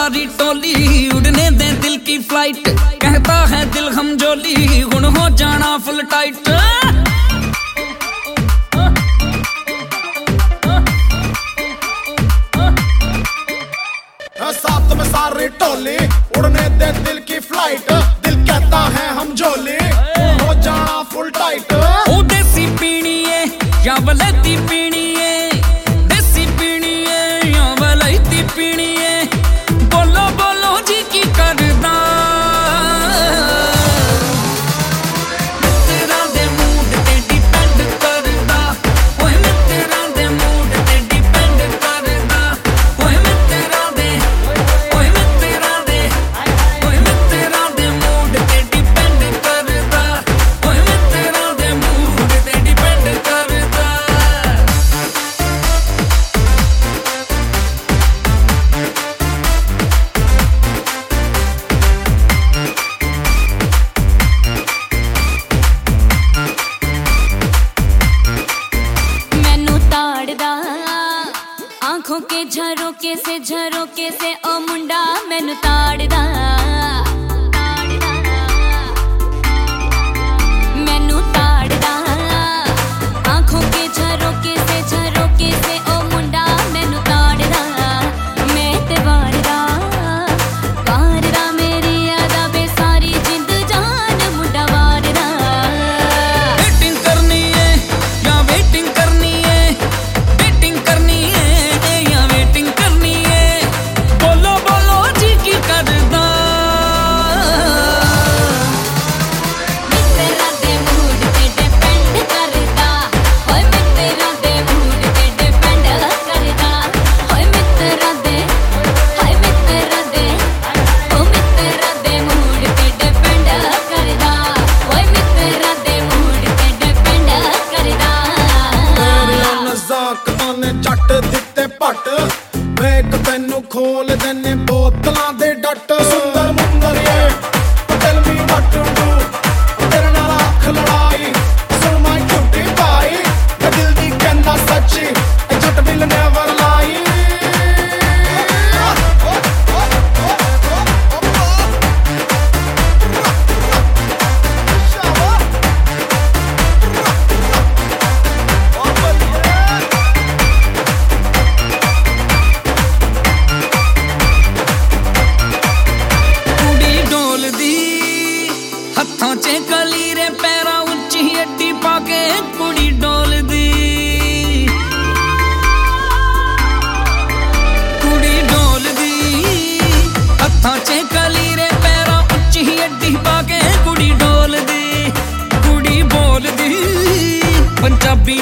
सारी टोली, उड़ने दे दिल की फ्लाइट। कहता है दिल हम जोली, गुण हो जाना फुल टाइट। साथ में सारी टोली, उड़ने दे दिल की फ्लाइट। दिल कहता है हम जोली, हो जाना फुल टाइट। ओ देसी पीनी है या वलैती पीनी है, देसी पीनी है या वलैती पीनी है। बोलो बोलो जी की करदा, तेरा दे मूड ते डिपेंड करदा। ओए मैं तेरा दे मूड ते डिपेंड करदा। ओए मैं तेरा दे, ओए मैं तेरा दे, ओए मैं तेरा दे मूड ते डिपेंड करदा। ओए मैं तेरा दे मूड ते डिपेंड करदा। मैनू ताड़दा आंखों के झरोके से ओ मुंडा मैनू ताड़दा। मैनू ताड़दा आंखों के झरोके से ओ मुंडा मैनू ताड़दा। मैं ते वारदा मेरी यादा बे सारी जिंद जान मुंडा वारदा। वेटिंग करनी है या वेटिंग करनी है, वेटिंग करनी है या वेटिंग करनी है। बोलो बोलो जी की करदा। मैं तेरा दे मूड ते डिपेंड करदा। ओए मैं तेरा दे मूड ते डिपेंड करदा। ओए मैं तेरा दे, हाय मैं तेरा दे, ओ मैं तेरा दे मूड ते डिपेंड करदा। ओए मैं तेरा दे मूड ते डिपेंड करदा। तेरियां नज़ाकतां ने झट दिते पट, वेख तैनू खोल देने बोतलां दे डट। सुंदर मुंदरिए tell me what to do, तेरे नाल अख लड़ाई सुन माई क्यूटी पाई। ते दिल दी कहंदा सच्ची, ए झट विल नेवर लाई। कुड़ी डोलदी हत्थां च कलीरे, पैरां उच्ची अड्डी पाके कुड़ी डोलदी। कुड़ी डोलदी हत्थां च कलीरे, पैरां उच्ची अड्डी पाके कुड़ी डोलदी। कुड़ी बोलदी पंजाबी